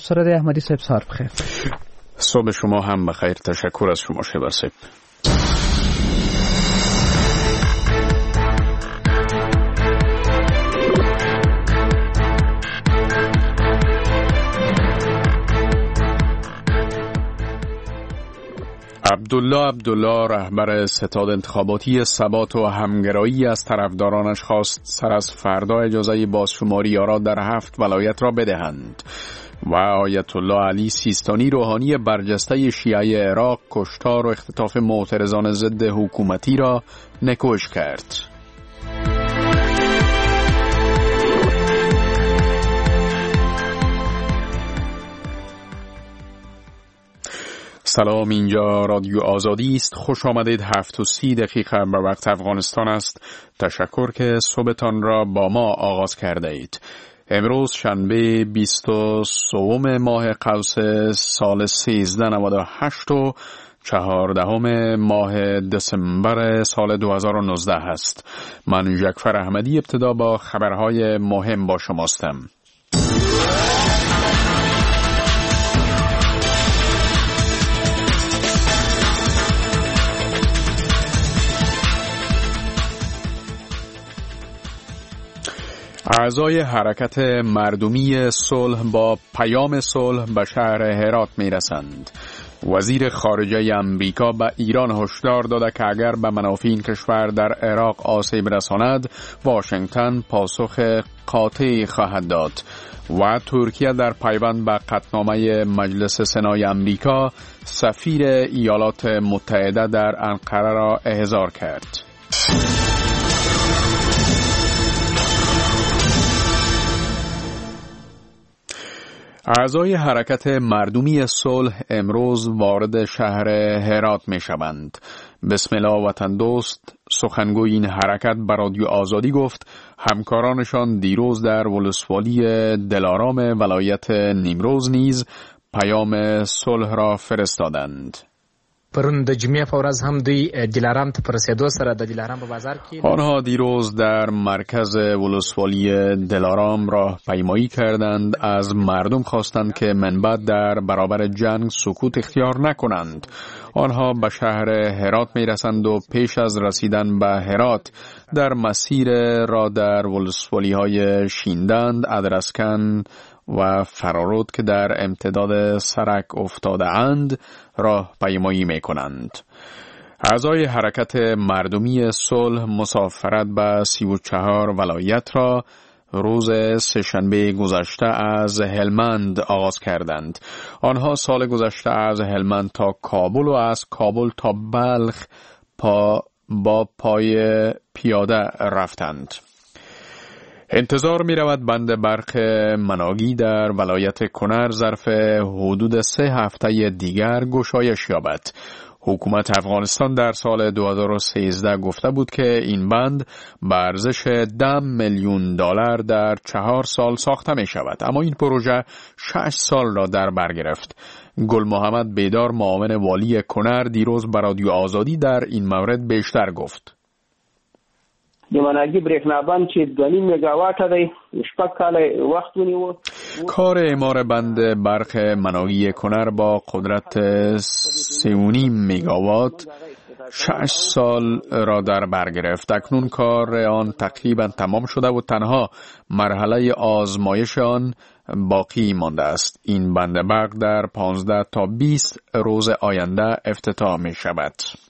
استاد احمدی صاحب سار بخیر. صبح شما هم بخیر. تشکر از شما شبر صاحب. عبدالله رهبر ستاد انتخاباتی ثبات و همگرایی از طرفدارانش خواست سر از فردا اجازه بازشماری را در 7 ولایت را بدهند و آیت الله علی سیستانی روحانی برجسته شیعه عراق کشتار و اختطاف معترضان ضد حکومتی را نکوش کرد. سلام، اینجا رادیو آزادی است. خوش آمدید. 7:30 به وقت افغانستان است. تشکر که صبحتان را با ما آغاز کرده اید. امروز شنبه 23 ماه قوس سال 1398 و 14 ماه دسامبر سال 2019 است. من جعفر احمدی ابتدا با خبرهای مهم با شماستم. اعضای حرکت مردمی صلح با پیام صلح به شهر هرات می رسند. وزیر خارجه امریکا به ایران هشدار داده که اگر به منافع این کشور در عراق آسیب رساند، واشنگتن پاسخ قاطعی خواهد داد. و ترکیه در پیوند به قطعنامه مجلس سنای امریکا سفیر ایالات متحده در انقره را احضار کرد. اعضای حرکت مردمی صلح امروز وارد شهر هرات می شوند. بسم الله وطن دوست سخنگوی این حرکت به رادیو آزادی گفت همکارانشان دیروز در ولسوالی دلارام ولایت نیمروز نیز پیام صلح را فرستادند. پرون د جمعې په ورځ هم دوی دلارام ته پر رسیدو سره د دلارام په بازار کې آنها دیروز در مرکز ولسوالی دلارام راه پیمایی کردند. از مردم خواستند که من بعد در برابر جنگ سکوت اختیار نکنند. آنها به شهر هرات می رسند و پیش از رسیدن به هرات در مسیر را در ولسوالی های شیندند، ادرسکن و فرارود که در امتداد سرک افتاده اند راه پیمایی می کنند. اعضای حرکت مردمی صلح مسافرت به 34 ولایت را روز سه‌شنبه گذشته از هلمند آغاز کردند. آنها سال گذشته از هلمند تا کابل و از کابل تا بلخ با پای پیاده رفتند. انتظار می رود بند برق مناگی در ولایت کنر ظرف حدود 3 هفته دیگر گشایش یابد. حکومت افغانستان در سال 2013 گفته بود که این بند به ارزش $10 میلیون در 4 سال ساخته می شود، اما این پروژه 6 سال را در بر گرفت. گل محمد بیدار معاون والی کنر دیروز به رادیو آزادی در این مورد بیشتر گفت. د مناګي برېښنابند چې 2.5 میگاواټه دی 6 کال وخت ونیو. کار اعمار بند برق مناگی کنر با قدرت 3.5 میگاوات 6 سال را در بر گرفت. اکنون کار آن تقریبا تمام شده و تنها مرحله آزمایش آن باقی مانده است. این بند برق در 15 تا 20 روز آینده افتتاح می شود.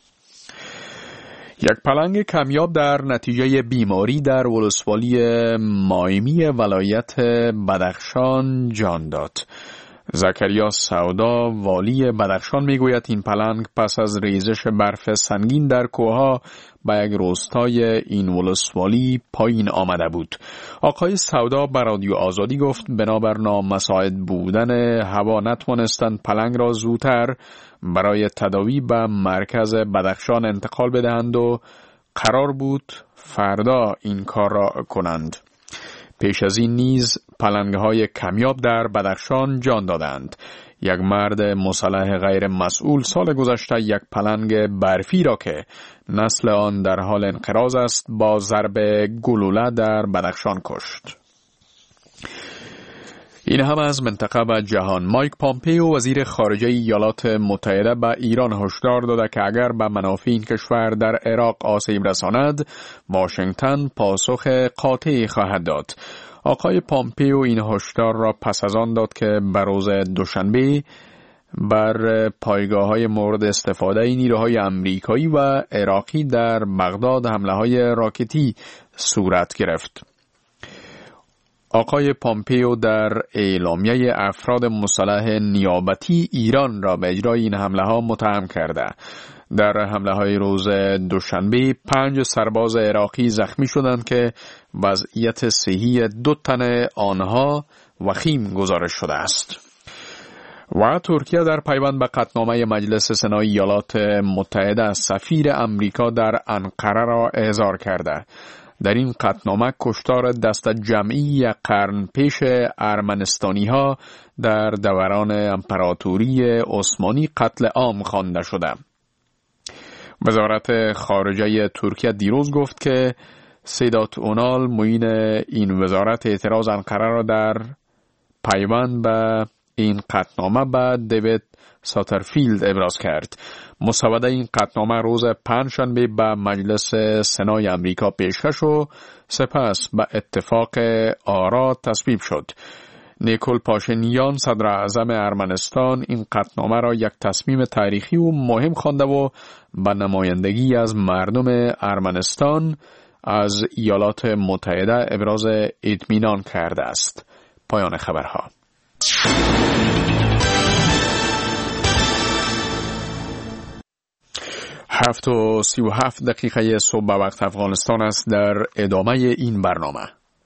یک پلنگ کمیاب در نتیجه بیماری در ولسوالی مایمی ولایت بدخشان جان داد. زکریا سودا والی بدخشان میگوید این پلنگ پس از ریزش برف سنگین در کوهها به یک روستای این ولسوالی پایین آمده بود. آقای سودا به رادیو آزادی گفت بنابر نامساعد بودن هوا نتوانستند پلنگ را زودتر برای تداوی به مرکز بدخشان انتقال بدهند و قرار بود فردا این کار را کنند. پیش از این نیز پلنگ‌های کمیاب در بدخشان جان دادند. یک مرد مسلح غیر مسئول سال گذشته یک پلنگ برفی را که نسل آن در حال انقراض است با ضرب گلوله در بدخشان کشت. این هم از منطقه و جهان. مایک پامپیو وزیر خارجه ایالات متحده به ایران هشدار داده که اگر به منافع این کشور در عراق آسیب رساند، واشنگتن پاسخ قاطعی خواهد داد. آقای پامپیو این هشدار را پس از آن داد که به روز دوشنبه بر پایگاه‌های مورد استفاده نیروهای امریکایی و عراقی در بغداد حمله‌های راکتی صورت گرفت. آقای پامپیو در اعلامیه افراد مسلح نیابتی ایران را به اجرای این حمله‌ها متهم کرده. در حمله‌های روز دوشنبه 5 سرباز عراقی زخمی شدند که وضعیت صحی 2 تن آنها وخیم گزارش شده است. و ترکیه در پیوند به قطعنامه مجلس سنای ایالات متحده سفیر امریکا در انقره را احضار کرده. در این قطعنامه کشتار دست جمعی یک قرن پیش ارمنستانی ها در دوران امپراتوری عثمانی قتل عام خوانده شده. وزارت خارجه ترکیه دیروز گفت که سیدات اونال معین این وزارت اعتراض انقره را در پیوند به این قطعنامه به دیوید ساترفیلد ابراز کرد. مسوده این قطعنامه روز پنجشنبه به مجلس سنای امریکا پیشکش و سپس به اتفاق آرا تصویب شد. نیکول پاشینیان صدر اعظم ارمنستان این قطعنامه را یک تصمیم تاریخی و مهم خوانده و به نمایندگی از مردم ارمنستان از ایالات متحده ابراز اطمینان کرده است. پایان خبرها. 7:37 صبح به وقت افغانستان است. در ادامه این برنامه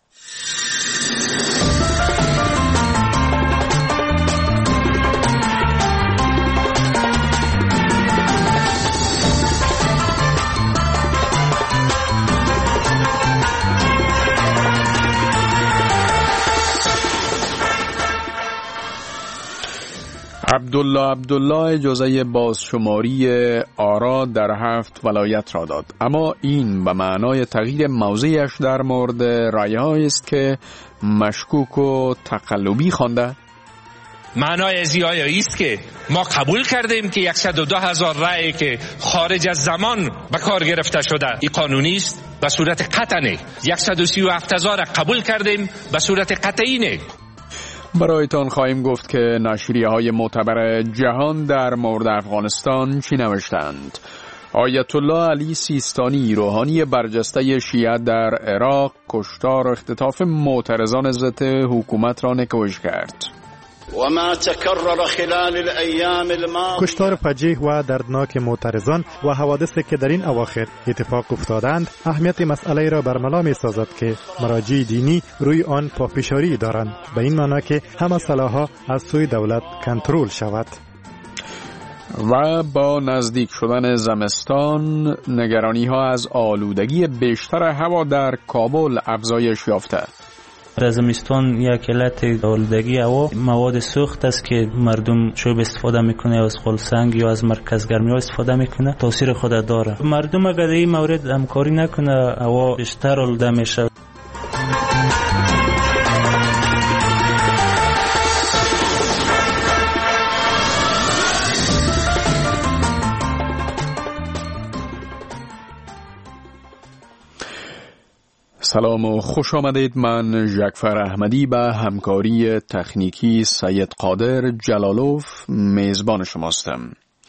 عبدالله اجازه بازشماری آرا در 7 ولایت را داد، اما این به معنای تغییر موضعش در مورد رایه‌هایی است که مشکوک و تقلبی خوانده. معنای از این است که ما قبول کردیم که 102,000 رای که خارج از زمان به کار گرفته شده این قانونی است، به صورت قطعی نه. 137,000 قبول کردیم به صورت قطعی نه. برایتان خواهیم گفت که نشریه‌های معتبر جهان در مورد افغانستان چی نوشتند. آیت الله علی سیستانی، روحانی برجسته شیعه در عراق، کشتار و اختطاف معترضان ضد حکومت را نکوش کرد. کشتار فجیع و دردناک معترضان و حوادثی که در این اواخر اتفاق افتادند اهمیت مسئله را برملا می سازد که مراجع دینی روی آن پافشاری دارند، به این معنی که همه سلاح‌ها از سوی دولت کنترل شود. و با نزدیک شدن زمستان نگرانی‌ها از آلودگی بیشتر هوا در کابل افزایش یافته. در زمستان یک علت آلودگی هوا مواد سوخت است که مردم چوب استفاده میکنه یا از خلسنگ یا از مرکز گرمی ها استفاده میکنه، تاثیر خود داره. مردم اگر این مورد همکاری نکنه هوا بیشتر آلوده میشه. سلام و خوش آمدید. من ژکفر احمدی به همکاری تکنیکی سید قادر جلالوف میزبان شماستم.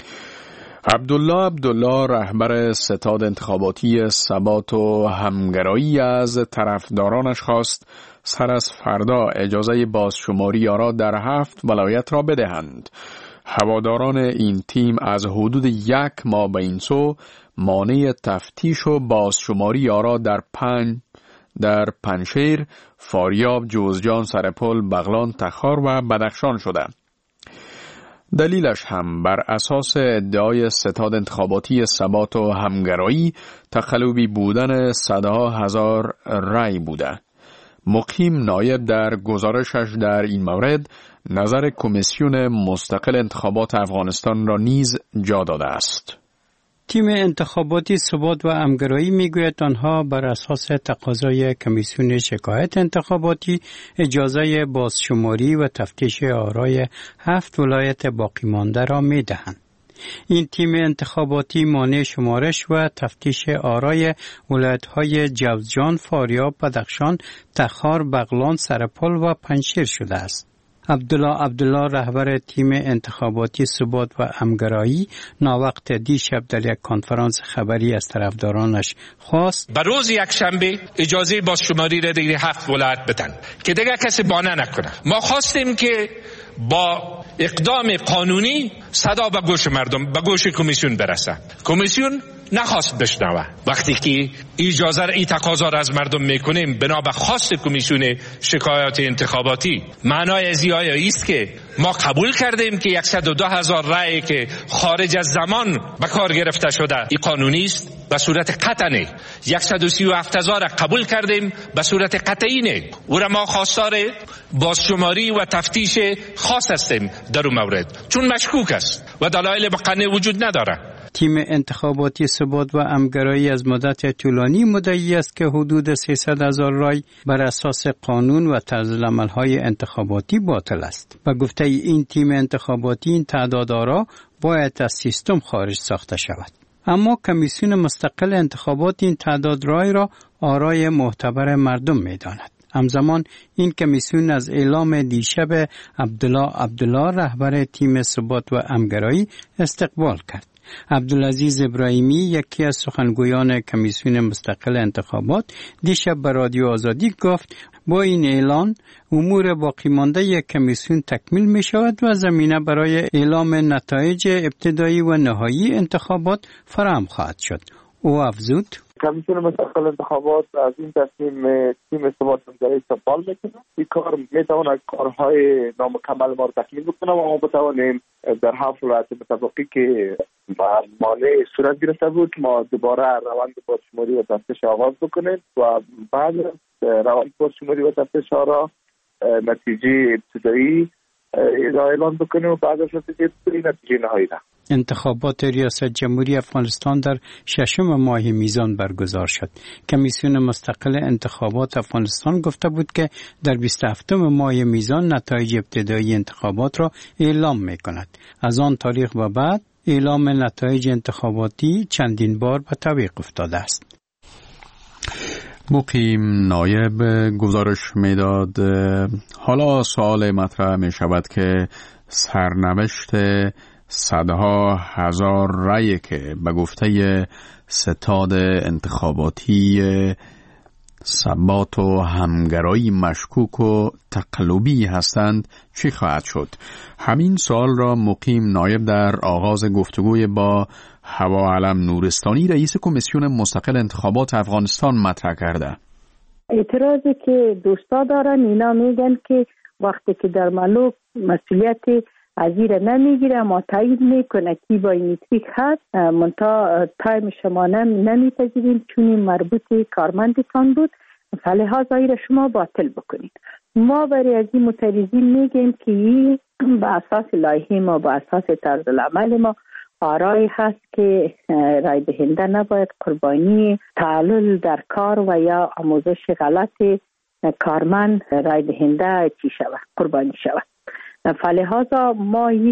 عبدالله رهبر ستاد انتخاباتی ثبات و همگرایی از طرفدارانش خواست سر از فردا اجازه بازشماری آرا در 7 ولایت را بدهند. هواداران این تیم از حدود 1 ماه به این سو مانع تفتیش و بازشماری آرا در پنشیر، فاریاب، جوزجان، سرپل، بغلان، تخار و بدخشان شده. دلیلش هم بر اساس ادعای ستاد انتخاباتی ثبات و همگرایی تقلبی بودن صدها هزار رای بوده. مقیم نایب در گزارشش در این مورد نظر کمیسیون مستقل انتخابات افغانستان را نیز جا داده است. تیم انتخاباتی ثبات و همگرایی میگوید آنها بر اساس تقاضای کمیسیون شکایت انتخاباتی اجازه بازشماری و تفتیش آرای 7 ولایت باقی مانده را میدهند. این تیم انتخاباتی مانع شمارش و تفتیش آرای ولایت‌های جوزجان، فاریاب، بدخشان، تخار، بغلان، سرپل و پنجشیر شده است. عبدالله رهبر تیم انتخاباتی ثبات و همگرایی ناوقت دیشب در یک کنفرانس خبری از طرفدارانش خواست به روز یکشنبه اجازه بازشماری را دیگه 7 ولایت بدن که دیگه کسی بانه نکنه. ما خواستیم که با اقدام قانونی صدا به گوش مردم، به گوش کمیسیون برسه. کمیسیون نخواست بشنوه. وقتی که اجازه ای تقاضا را از مردم میکنیم بنا به خواست کمیسیون شکایات انتخاباتی، معنای از این است که ما قبول کردیم که 102,000 رأی که خارج از زمان به کار گرفته شده این قانونی است، به صورت قطعی نه. 137,000 قبول کردیم به صورت قطعی نه. او را ما خواستار بازشماری و تفتیش خاص هستیم در اون مورد، چون مشکوک است و دلایل مقنع وجود نداره. تیم انتخاباتی ثبات و همگرایی از مدت طولانی مدعی است که حدود 300,000 رای بر اساس قانون و طرزالعمل‌های انتخاباتی باطل است. به گفته این تیم انتخاباتی این تعداد آرا باید از سیستم خارج ساخته شود. اما کمیسیون مستقل انتخابات این تعداد رای را آرای معتبر مردم می‌داند. همزمان این کمیسیون از اعلام دیشب عبدالله رهبر تیم ثبات و همگرایی استقبال کرد. عبدالعزیز ابراهیمی یکی از سخنگویان کمیسیون مستقل انتخابات دیشب به رادیو آزادی گفت با این اعلان امور باقی مانده یک کمیسیون تکمیل می شود و زمینه برای اعلام نتایج ابتدایی و نهایی انتخابات فراهم خواهد شد. او افزود کمیسیون مستقل انتخابات از این تصمیم تیم ثبات و همگرایی استقبال میکنه. این کار میتواند کارهای نامکمل ما رو تکمیل بکنه و ما بتوانیم در 7 ولایت متفقی که مانع صورت گرفته بود ما دوباره روند بازشماری و تفتیش آغاز بکنیم و بعد روند بازشماری و تفتیش را نتیجه ابتدایی اعلان بکنیم و بعد از نتیجه نهایی را. انتخابات ریاست جمهوری افغانستان در 6 ماه میزان برگزار شد. کمیسیون مستقل انتخابات افغانستان گفته بود که در 27 ماه میزان نتایج ابتدایی انتخابات را اعلام می کند. از آن تاریخ و بعد اعلام نتایج انتخاباتی چندین بار به تعویق افتاده است. مقیم نایب گزارش میداد حالا سوال مطرح می شود که سرنوشت صدها هزار رأی که به گفته ستاد انتخاباتی ثبات و همگرایی مشکوک و تقلبی هستند چی خواهد شد؟ همین سوال را مقیم نایب در آغاز گفتگوی با هوا علم نورستانی رئیس کمیسیون مستقل انتخابات افغانستان مطرح کرده. اعتراضی که دوستا دارن اینا میگن که وقتی که در ملوک مسئولیت ازیر نمیگیره ما تایید میکنه کی بایومتریک هست منتها تایم شما نمیپذیریم چون این مربوط کارمندتان بود فلحاظ را شما باطل بکنید. ما برای از این معترضین میگیم که این به اساس لایحه ما به اساس طرز العمل ما آرای هست که رای دهنده نباید قربانی تعلل در کار و یا آموزش غلط کارمند رای دهنده چی شود قربانی شود. فلحاظا ما این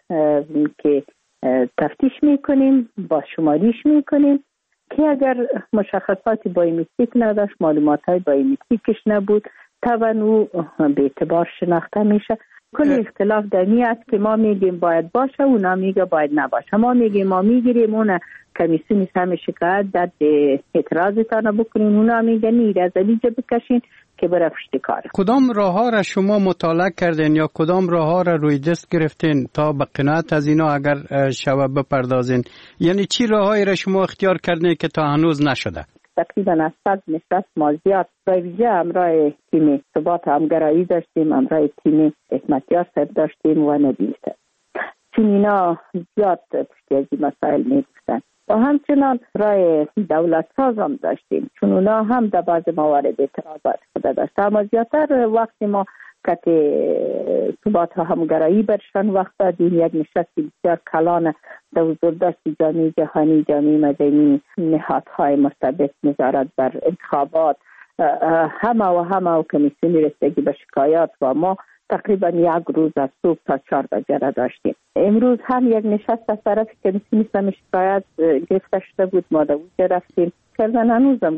که تفتیش میکنیم با شماریش میکنیم که اگر مشخصات بایومتریک نداشت معلومات های بایومتریکش نبود طبعا او به اعتبار شناخته میشه. کل اختلاف در این است که ما میگیم باید باشه اونا میگه باید نباشه. ما میگیم ما میگیریم اون کمیسیون هم شکایت در اعتراضتان بکنین اونا میگن این از لیجه بکشین که بره پشت کار. کدام راه ها را شما مطالعه کردین یا کدام راه ها را روی دست گرفتین تا به قناعت از اینا اگر شوه بپردازین؟ یعنی چی راههایی را شما اختیار کردین که تا هنوز نشده؟ تقریبا از 100 نشست ما زیاد ویژه همراه تیم ثبات همگرایی داشتیم، همراه تیم حکمتیار صاحب داشتیم و نبیل صاحب، چون اینا زیاد پشتی از این مسائل میگفتن و همچنان رای دولت ساز هم داشتیم چون اونا هم در بعض موارد اعتراضات خود داشت. اما زیادتر وقتی ما شرکت ثبات و همگرایی برشان وقت دادیم. یک نشست بسیار کلان در حضور داشت جامعه جهانی، جامعه مدنی، نهادهای مرتبط، نظارت بر انتخابات، همه و کمیسیون رسیدگی به شکایات و ما تقریبا یک روز از صبح تا 4 بجه را داشتیم. امروز هم یک نشست از طرف کمیسیون شکایات گرفته شده بود، ما در اونجا رفتیم کردن. هنوزم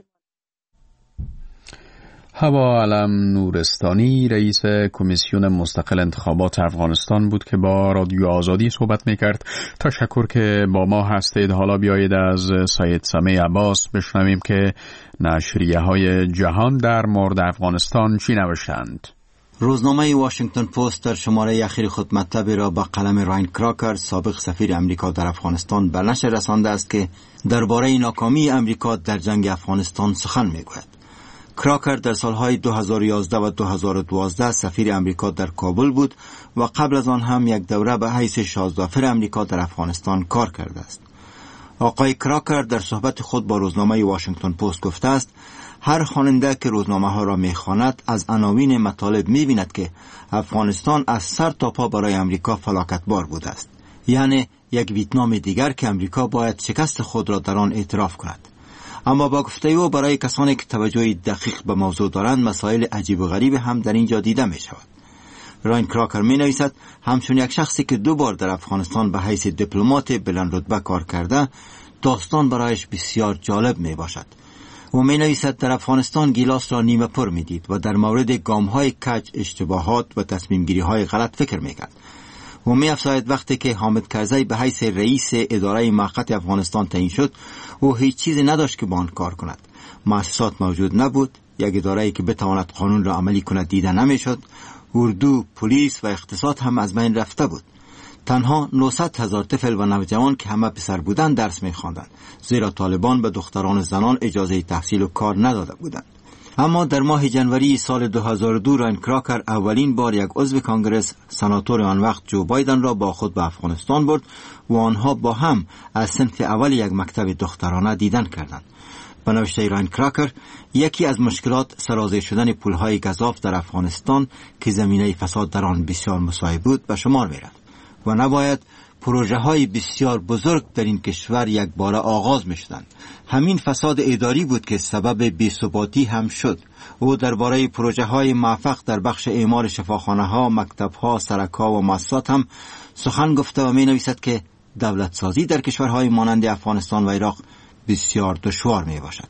هوا علم نورستانی رئیس کمیسیون مستقل انتخابات افغانستان بود که با رادیو آزادی صحبت میکرد. تشکر که با ما هستید. حالا بیایید از سید سمیع عباس بشنویم که نشریه های جهان در مورد افغانستان چی نوشتند. روزنامه واشنگتن پست در شماره اخیر خود مطلبی را با قلم راین کراکر، سابق سفیر امریکا در افغانستان، به نشر رسانده است که درباره ناکامی امریکا در جنگ افغانستان سخن میگوید. کراکر در سالهای 2011 و 2012 سفیر امریکا در کابل بود و قبل از آن هم یک دوره به حیث شازدافر امریکا در افغانستان کار کرده است. آقای کراکر در صحبت خود با روزنامه واشنگتن پست گفته است هر خواننده که روزنامه ها را میخواند از عناوین مطالب میبیند که افغانستان از سر تا پا برای امریکا فلاکتبار بوده است، یعنی یک ویتنام دیگر که امریکا باید شکست خود را در آن اعتراف کند. اما با گفته او برای کسانی که توجه دقیق به موضوع دارند مسائل عجیب و غریب هم در اینجا دیده می شود. راین کراکر می نویسد همچون یک شخصی که 2 بار در افغانستان به حیث دیپلمات بلند رتبه کار کرده، داستان برایش بسیار جالب می باشد. او می نویسد در افغانستان گیلاس را نیمه پر می دید و در مورد گام های کج، اشتباهات و تصمیم گیری های غلط فکر می کرد. و می افزاید وقتی که حامد کرزی به حیث رئیس اداره موقت افغانستان تعیین شد، او هیچ چیزی نداشت که با آن کار کند. مؤسسات موجود نبود، یک اداره‌ای که بتواند قانون را عملی کند دیده نمیشد. اردو، پلیس و اقتصاد هم از بین رفته بود. تنها 900,000 طفل و نوجوان که همه پسر بودند درس می‌خواندند، زیرا طالبان به دختران و زنان اجازه تحصیل و کار نداده بودند. اما در ماه جنوری سال 2002 راین کراکر اولین بار یک عضو کانگرس، سناتور آن وقت جو بایدن را با خود به افغانستان برد و آنها با هم از صنف اول یک مکتب دخترانه دیدن کردند. به نوشته راین کراکر، یکی از مشکلات سرازیر شدن پولهای گزاف در افغانستان که زمینه فساد در آن بسیار مساعد بود به شمار می‌رفت و نباید پروژه های بسیار بزرگ در این کشور یک بار آغاز می شدند. همین فساد اداری بود که سبب بی‌ثباتی هم شد. او درباره پروژه های موفق در بخش اعمار شفاخانه ها، مکتب ها، سرک ها و مؤسسات هم سخن گفته و می نویسد که دولت سازی در کشورهای مانند افغانستان و عراق بسیار دشوار می باشد.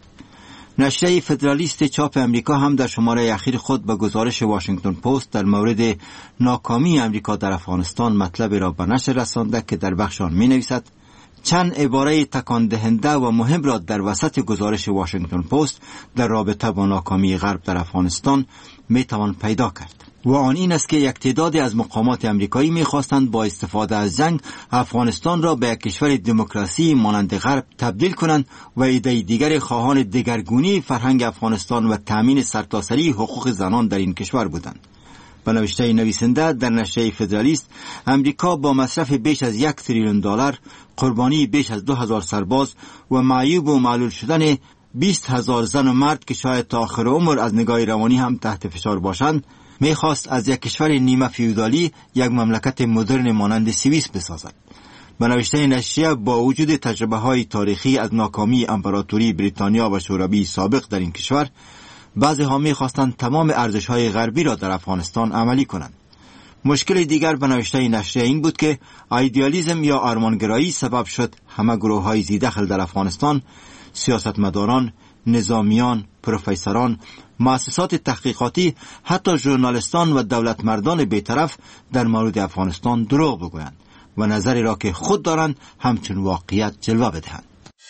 نشریه فدرالیست چاپ امریکا هم در شماره اخیر خود به گزارش واشنگتن پست در مورد ناکامی امریکا در افغانستان مطلبی را به نشر رسانده که در بخش آن می نویسد چند عباره تکان دهنده و مهم را در وسط گزارش واشنگتن پست در رابطه با ناکامی غرب در افغانستان می توان پیدا کرد. و آن این است که یک تعدادی از مقامات امریکایی می‌خواستند با استفاده از جنگ افغانستان را به یک کشور دموکراسی مانند غرب تبدیل کنند و عده دیگر خواهان دگرگونی فرهنگ افغانستان و تامین سرتاسری حقوق زنان در این کشور بودند. به نوشته نویسنده در نشریه فدرالیست، امریکا با مصرف بیش از $1 تریلیون، قربانی بیش از 2000 سرباز و معیوب و معلول شدن 20,000 زن و مرد که شاید تا آخر عمر از نگاه روانی هم تحت فشار باشند، میخواست از یک کشور نیمه فیودالی یک مملکت مدرن مانند سوئیس بسازد. به نوشته نشریه، با وجود تجربه های تاریخی از ناکامی امپراتوری بریتانیا و شوروی سابق در این کشور، بعضی ها میخواستند تمام ارزش های غربی را در افغانستان عملی کنند. مشکل دیگر به نوشته نشریه این بود که ایدئالیسم یا آرمانگرایی سبب شد همه گروه های ذی‌دخل در افغانستان، سیاستمداران، نظامیان، پروفسوران، مؤسسات تحقیقاتی، حتی ژورنالیستان و دولتمردان بی‌طرف در مورد افغانستان دروغ بگویند و نظری را که خود دارند همچون واقعیت جلوه بدهند.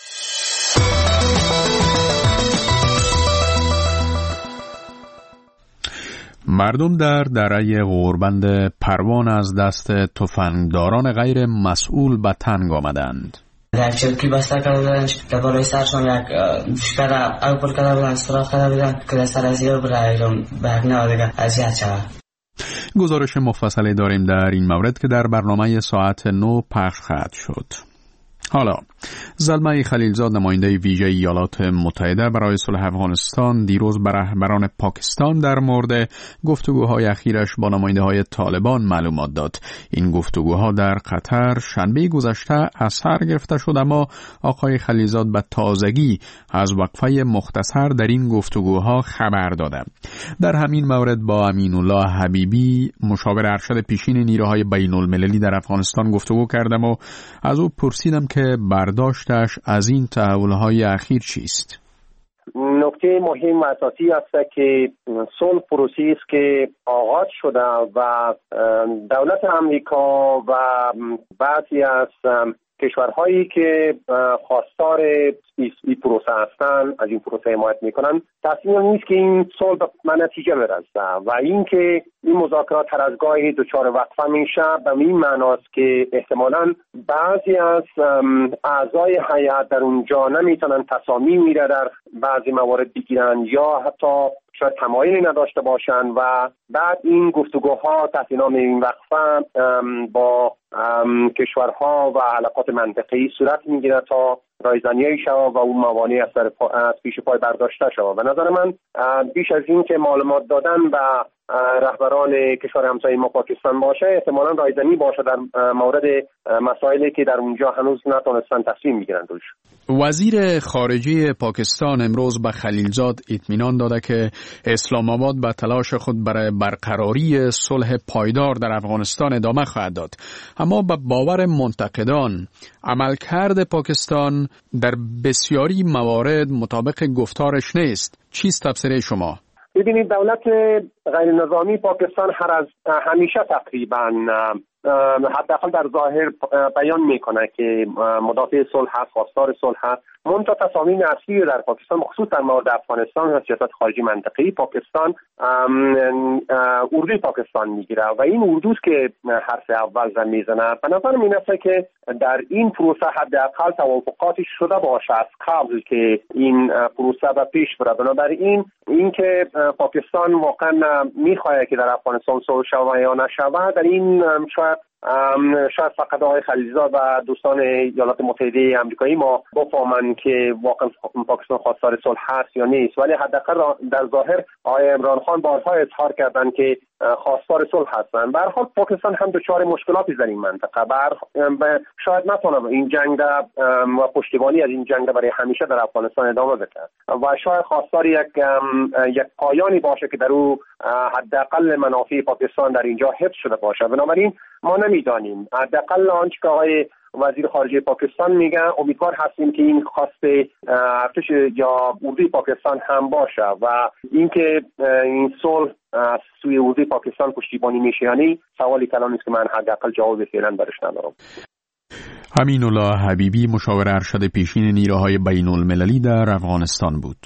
مردم در دره غوربند پروان از دست تفنگداران غیر مسئول به تنگ آمدند. یک چرکی بسته کرده بودن که بالای سرشان یک فشکر اوپر کرده بودن، سراخ کرده بودن که دستر از یه برایشون برنه و دیگه اذیت شود. گزارش مفصلی داریم در این مورد که در برنامه ساعت 9 پخش خواهد شد. حالا زلمه خلیلزاد نماینده ویژه ایالات متحده برای صلح افغانستان دیروز به رهبران پاکستان در مورد گفتگوهای اخیرش با نماینده‌های طالبان معلومات داد. این گفتگوها در قطر شنبه گذشته اثر گرفته شد، اما آقای خلیلزاد به تازگی از وقفه مختصر در این گفتگوها خبر داده. در همین مورد با امین الله حبیبی مشاور ارشد پیشین نیروهای بین المللی در افغانستان گفتگو کردم و از او پرسیدم که برداشتش از این تحولهای اخیر چیست؟ نکته مهم و اساسی است که صلح پروسه‌ای است که آغاز شده و دولت آمریکا و بعضی از کشورهایی که خواستار این پروسه هستند از این پروسه حمایت میکنن تصمیم نیست که این صلح به نتیجه برسه و اینکه این مذاکرات هر از گاهی دچار وقفه میشه به این معناست که احتمالاً بعضی از اعضای هیئت در اونجا نمیتونن تصامیم در بعضی موارد بگیرن یا حتی شاید تمایلی نداشته باشن و بعد این گفتگوها تحت نام این وقفه با کشورها و علاقات منطقه‌ای صورت میگیره تا رایزنی شود و اون موانع از پیش پای برداشته شود. به نظر من بیش از این که معلومات دادن به رهبران کشور همسایه ما پاکستان باشه، احتمالاً رایزنی باشه در مورد مسائلی که در اونجا هنوز نتونستن تصمیم بگیرن روش. وزیر خارجه پاکستان امروز به خلیلزاد اطمینان داده که اسلام آباد به تلاش خود برای برقراری صلح پایدار در افغانستان ادامه خواهد داد، اما به باور منتقدان عملکرد پاکستان در بسیاری موارد مطابق گفتارش نیست. چیست تفسیر شما؟ ببینید، دولت غیر نظامی پاکستان همیشه تقریباً حداقل در ظاهر بیان میکنه که مدافع صلح هست، خواستار صلح هست. منتها تصامیم اصلی در پاکستان خصوصا در مورد افغانستان و سیاست خارجی منطقه‌ای پاکستان اردوی پاکستان میگیره و این اردوست که حرف اول زن میزنه. به نظر میاد که در این پروسه حداقل توافقاتی شده باشه از قبل که این پروسه به پیش بره. بنابراین اینکه پاکستان واقعا میخواد که در افغانستان صلح شود یا نشود، در این شاید فقط آقای خلیلزاد و دوستان ایالات متحده آمریکایی ما بفهمن که واقعا پاکستان خواستار صلح هست یا نیست، ولی حداقل در ظاهر آقای عمران خان بارها اظهار کردن که خواستار صلح هستن. به هر حال پاکستان هم دچار مشکلاتی در این منطقه، شاید نتونه این جنگ و پشتیبانی از این جنگ برای همیشه در افغانستان ادامه بده و شاید خواستار یک پایانی باشه که در او حداقل منافع پاکستان در اینجا حفظ شده باشه. بنابراین ما نمیدانیم. حداقل آنچه که آقای وزیر خارجه پاکستان میگه، امیدوار هستیم که این خواست ارتش یا اردوی پاکستان هم باشه و اینکه این صلح از سوی اردوی پاکستان پشتیبانی میشه یعنی سوالی کلام نیست که من حداقل جواب فعلا برش ندارم. امین الله حبیبی مشاور ارشد پیشین نیروهای بین المللی در افغانستان بود.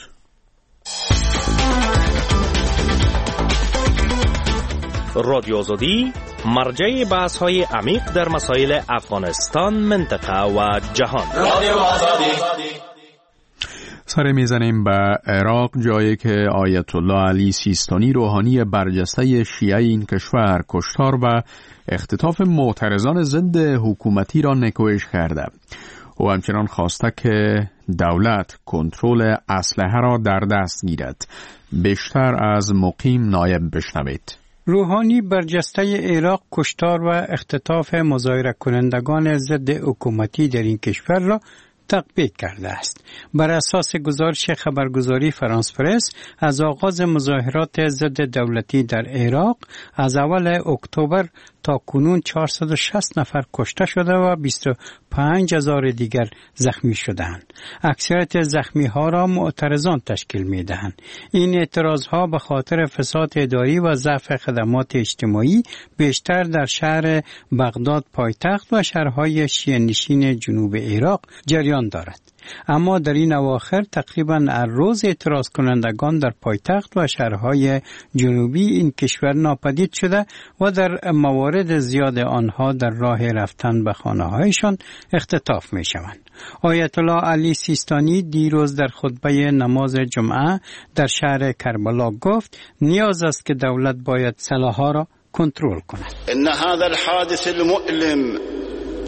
رادیو آزادی مرجع بحث‌های عمیق در مسائل افغانستان، منطقه و جهان. رادیو آزادی. سر میزنیم به عراق، جایی که آیت الله علی سیستانی روحانی برجسته شیعه این کشور کشتار و اختطاف معترضان ضد حکومتی را نکوهش کرده. او همچنان خواسته که دولت کنترل اسلحه را در دست گیرد. بیشتر از مقیم نایب بشنوید. روحانی برجسته عراق کشتار و اختطاف مظاهره کنندگان ضد حکومتی در این کشور را تقبیح کرده است. بر اساس گزارش خبرگزاری فرانس پرس، از آغاز مظاهرات ضد دولتی در عراق از اول اکتبر تا کنون 460 نفر کشته شده و 25,000 دیگر زخمی شدند. اکثریت زخمی ها را معترضان تشکیل می دهند. این اعتراض ها به خاطر فساد اداری و ضعف خدمات اجتماعی بیشتر در شهر بغداد پایتخت و شهرهای شیعه نشین جنوب عراق جریان دارد. اما در این اواخر تقریباً هر روز اعتراض کنندگان در پایتخت و شهرهای جنوبی این کشور ناپدید شده و در موارد زیاد آنها در راه رفتن به خانه‌هایشان اختطاف می شوند. آیت الله علی سیستانی دیروز در خطبه نماز جمعه در شهر کربلا گفت نیاز است که دولت باید سلاح‌ها را کنترل کند. ان هذا الحادث المؤلم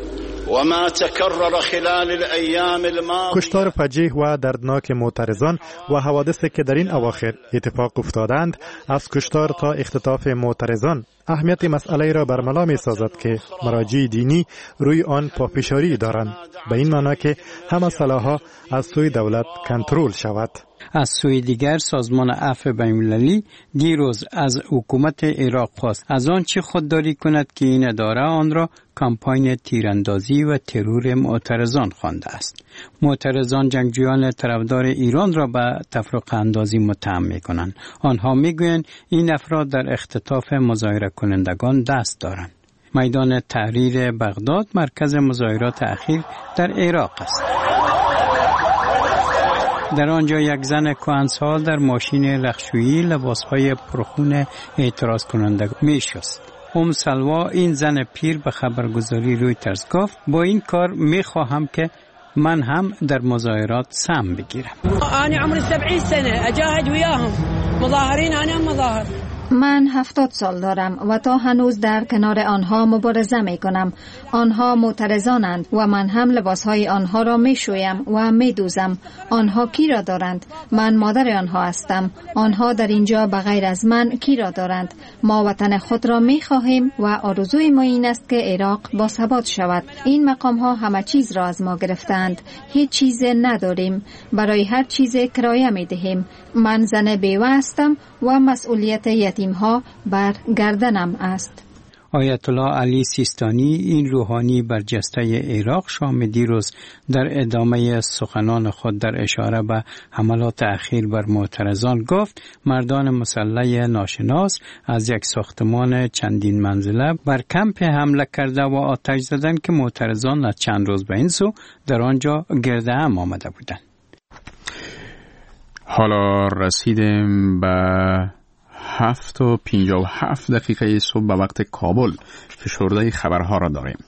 وما تكرر خلال الأيام الماضية. کشتار فجیع و دردناک معترضان و حوادثی که در این اواخر اتفاق افتادند، از کشتار تا اختطاف معترضان، اهمیت مسئله را برملا می سازد که مراجع دینی روی آن پافشاری دارند، به این معنی که همه سلاح‌ها از سوی دولت کنترل شود. از سوی دیگر سازمان عفو بین‌المللی دیروز از حکومت عراق خواست از آنچه خودداری کند که این اداره آن را کمپاین تیراندازی و ترور معترضان خوانده است. معترضان جنگجویان طرفدار ایران را به تفرقه اندازی متهم می‌کنند. آنها می‌گویند این افراد در اختطاف مظاهره کنندگان دست دارند. میدان تحریر بغداد مرکز مظاهرات اخیر در عراق است. در آنجا یک زن کهنسال در ماشین رختشویی لباسهای پرخون اعتراض کننده می‌شست. سلوا این زن پیر به خبرگزاری رویترز گفت با این کار می‌خواهم که من هم در مظاهرات سهم بگیرم. انا عمري 70 سنه اجاهد وياهم مظاهرين انا مظاهر. من 70 سال دارم و تا هنوز در کنار آنها مبارزه می کنم. آنها معترضانند و من هم لباسهای آنها را می شویم و می دوزم. آنها کی را دارند؟ من مادر آنها هستم. آنها در اینجا بغیر از من کی را دارند؟ ما وطن خود را می خواهیم و آرزوی ما این است که عراق با ثبات شود. این مقام ها همه چیز را از ما گرفتند. هیچ چیز نداریم. برای هر چیز کرایه می دهیم. من زن بیوه هستم و مسئولیت یتیم‌ها بر گردنم است. آیت الله علی سیستانی این روحانی برجسته عراق شام دیروز در ادامه سخنان خود در اشاره به حملات اخیر بر معترضان گفت مردان مسلح ناشناس از یک ساختمان چندین منزله بر کمپ حمله کرده و آتش زدند که معترضان از چند روز به این سو در آنجا گرد هم آمده بودند. حالا رسیدیم به 7:57 صبح به وقت کابل. فشرده خبرها را داریم.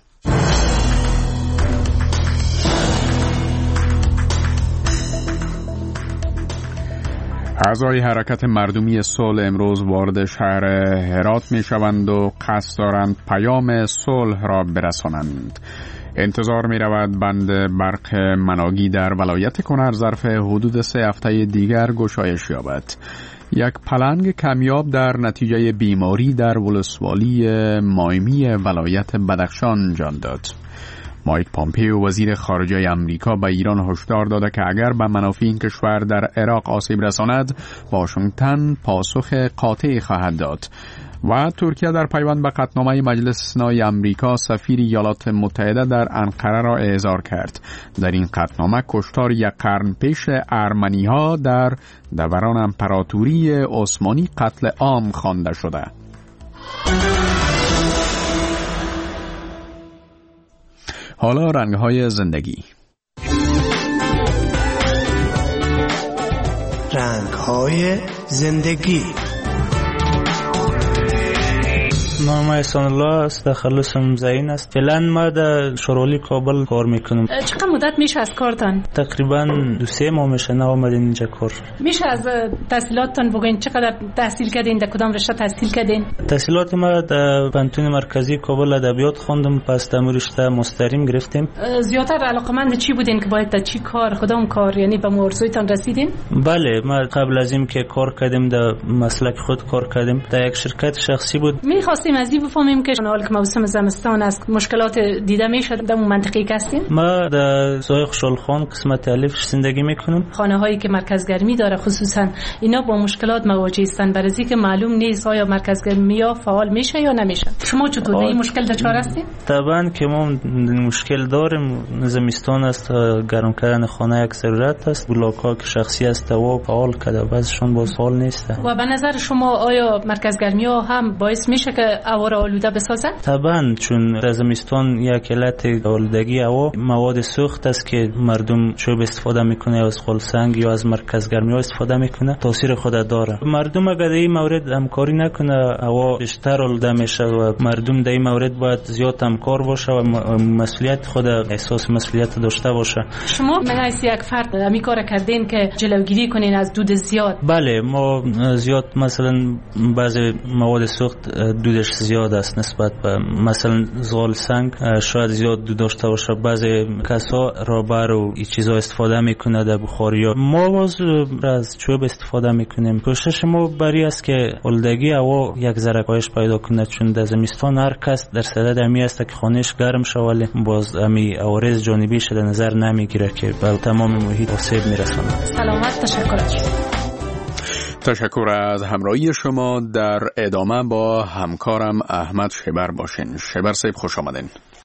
اعضای حرکت مردمی صلح امروز وارد شهر هرات می شوند و قصد دارند پیام صلح را برسانند. انتظار می رود بند برق مناگی در ولایت کنر ظرف حدود 3 هفته دیگر گشایش یابد. یک پلنگ کمیاب در نتیجه بیماری در ولسوالی مایمی ولایت بدخشان جان داد. مایک پامپیو وزیر خارجه آمریکا به ایران هشدار داده که اگر به منافع این کشور در عراق آسیب رساند واشنگتن پاسخ قاطعی خواهد داد. و ترکیه در پیوند به قطعنامه مجلس استثنایی آمریکا سفیر ایالات متحده در انقره را احضار کرد. در این قطعنامه کشتار یک قرن پیش ارمنی‌ها در دوران امپراتوری عثمانی قتل عام خوانده شده. حالا رنگ‌های زندگی. رنگ‌های زندگی. نام احسان الله است. تخلصم زین است. فعلا ما در شورولی کابل کار میکنم. چقدر مدت میشه از کارتان؟ تقریبا 2-3 ماه میشه اومدین اینجا کار. میشه از تحصیلاتتان بگین چقدر تحصیل کردین؟ در کدام رشته تحصیل کردین؟ تحصیلات ما در پانتون مرکزی کابل ادبیات خوندم، پس در رشته مستریم گرفتیم. زیاتر علاقه‌مند چی بودین که باید در چی کار، کدام کار، یعنی به موضوعتان رسیدین؟ بله، ما قبل از این که کار کردیم در مسلک خود کار کردیم. در یک شرکت شخصی بود. می‌خواستیم از این بفهمیم که حال که موسم زمستان است مشکلات دیده میشه در اون منطقه که هستین؟ ما در سایه خوشحالخان قسمت الف زندگی میکنم. خانه هایی که مرکز گرمی داره خصوصا اینا با مشکلات مواجه هستن، برای که معلوم نیست آیا مرکز گرمی ها فعال میشه یا نمیشه. شما چطور این مشکل دچار هستین؟ طبعا که ما مشکل داریم. زمستان است، گرم کردن خانه یک ضرورت است. بلاک ها که شخصی است و فعال کرده بعضشون باز فعال نیست. و به نظر شما آیا مرکز گرمی ها هم باعث میشه که هوا را آلوده بسازه؟ طبعا، چون در زمستان یک علت آلودگی هوا مواد سوخت است که مردم چوب استفاده میکنه یا از خلسنگ یا از مرکز گرمی ها استفاده میکنه، تاثیر خود داره. مردم اگر در این مورد همکاری نکنه هوا بیشتر آلوده میشه و مردم در این مورد باید زیاد همکار باشه و مسئولیت خود احساس مسئولیت داشته باشه. شما من حیث یک فرد همین کار کردین که جلوگیری کنین از دود زیاد؟ بله، ما زیاد مثلا بعضی مواد سوخت دودش زیاد است نسبت به مثلا زغال سنگ شاید زیاد دود داشته باشه. بعضی کسا رابر و این چیزا استفاده میکنه در بخاری ها. ما باز از چوب استفاده میکنیم. کوشش ما بری است که آلودگی هوا یک ذره کاهش پیدا کنه، چون در زمستان هر کس در صدد همی است که خانهش گرم شه ولی باز همی عوارض جانبی شده نظر نمیگیره که به تمام محیط آسیب میرسونه. سلامت. تشکر از همراهی شما. در ادامه با همکارم احمد شبر باشین. شبر صاحب خوش آمدین.